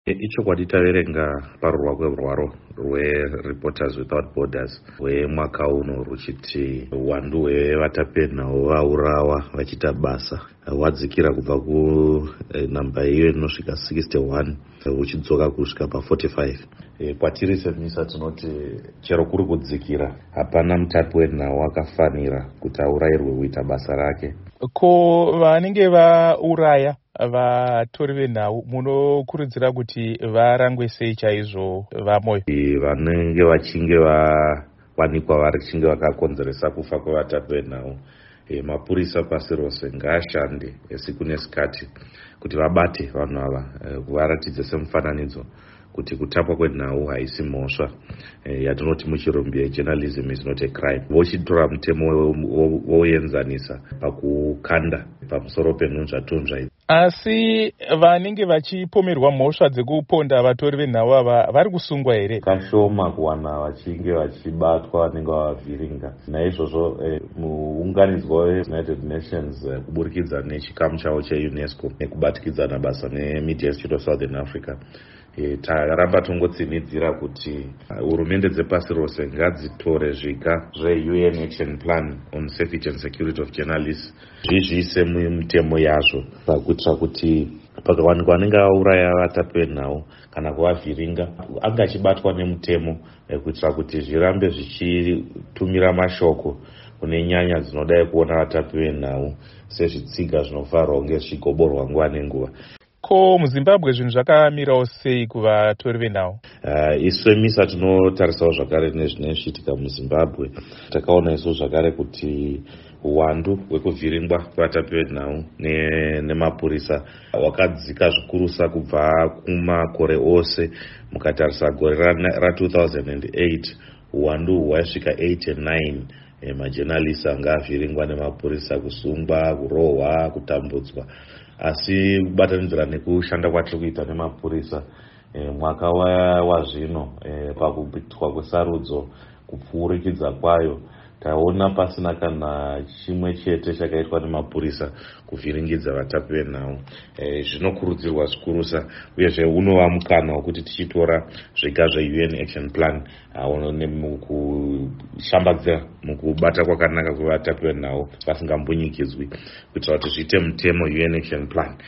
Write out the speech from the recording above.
Ichokwadi taverenga parurwa kwerwaro rweReporters Without Borders rwemwaka uno ruchiti uwandu hwevatapenhau vaurawa vachiita basa hwadzikira kubva kunhamba iyo inosvika 61 huchidzoka kusvika pa45. Kwatiri semisa tinoti chero kuri kudzikira hapana mutapi wenhau akafanira kuti aurayirwe kuita basa rake. Ko vanenge vauraya vatori venhau munokurudzira kuti varangwe sei chaizvo vamoyo? Vanenge vachinge vawanikwa vachinge vakakonzeresa kufa kwevatapi venhau, mapurisa pasi rose ngaashande siku nesikati kuti vabate vanhu ava, kuvaratidze semufananidzo kuti kutapwa kwenhau haisi mhosva yatinoti muchirombi yejournalism is not a crime. Vochitora mutemo voenzanisa pakukanda pamusoro penhunzvatunzva idzi. Asi vanenge vachipomerwa mhosva dzekuponda vatori venhau ava vari kusungwa here? Kashoma kuwana vachinge vachibatwa vanenge vavavhiringa. Naizvozvo muunganidzwa weUnited Nations kuburikidza nechikamu chavo cheUNESCO nekubatikidzana basa neMedia Institute of Southern Africa, taramba tongotsinidzira kuti hurumende dzepasi rose ngadzitore zviga zveUN Action Plan on Safety and Security of Journalists zviise mutemo yazvo pakuitira kuti pakawanikwa vanenge vauraya vatapi venhau kana kuvavhiringa anga achibatwa nemutemo kuitira kuti zvirambe zvichitumira mashoko kune nyanya dzinodai kuona vatapi venhau sezvitsiga zvinofanirwa kunge zvichigoborwa nguva nenguva. Ko muZimbabwe zvinhu zvakamirawo sei kuvatori venhau? Isu MISA tinotarisawo zvakare nezvinenge zvichiitika muZimbabwe. Takaona isu zvakare kuti uwandu hwekuvhiringwa kwevatapi venhau nemapurisa hwakadzika zvikurusa kubva kumakore ose. Mukatarisa gore ra2008 uwandu hwaisvika 89 majournalists anga avhiringwa nemapurisa, kusungwa, kurohwa, kutambudzwa. Asi kubatanidzira nekushanda kwatiri kuita nemapurisa mwaka wazvino pakuitwa kwesarudzo kupfuurikidza kwayo taona pasina kana chimwe chete chakaitwa nemapurisa kuvhiringidza vatapi venhau. Zvinokurudzirwa zvikurusa uyezve unova mukana wekuti tichitora zviga zveUN Action Plan mukushambadzira mukubata kwakanaka kwevatapi venhau vasingambunyikidzwi kuitira kuti zviite mutemo UN Action Plan.